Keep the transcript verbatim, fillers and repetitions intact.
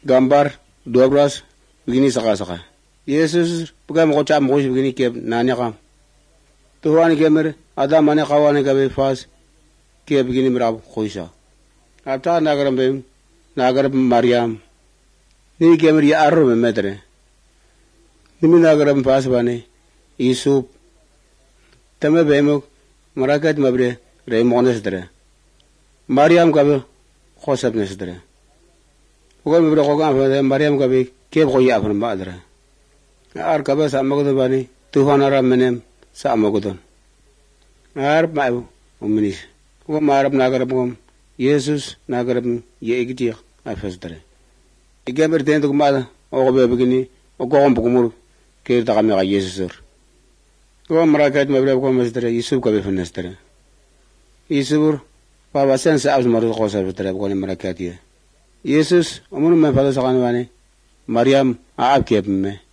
gambar dua belas begini saka-saka. Yesus bukan mau cam mau begini kiab nanya kam. Tuhan kiamir ada mana kawan kabe fas kiab begini merab khuisa. Apta nagaram bem nagaram Maryam. Ni kiamir ya arro memetre. Nimi nagaram fas bane Yusuf. Tama bemok marakat mabre remones dere. Maryam kabe khosab nesdere. Bukan mabre khogan Maryam kabe kiab khoya afan badre. Ar kabe sama kudo bani Tuhan aram menem sama kudo. Ar mau uminis. Ko marab nagarab kom Yesus nagarab ye igiti afas dare. Igamber tentu kumada o be begini o ko kumur ke ta kami ga Yesus. Ko marakat mabre ko mesdare Yusuf kabe fenestare. Yusuf baba sense aus maru ko sa dare ko ni marakat ye. Yesus amun me fada sakan bani Maryam aab ke me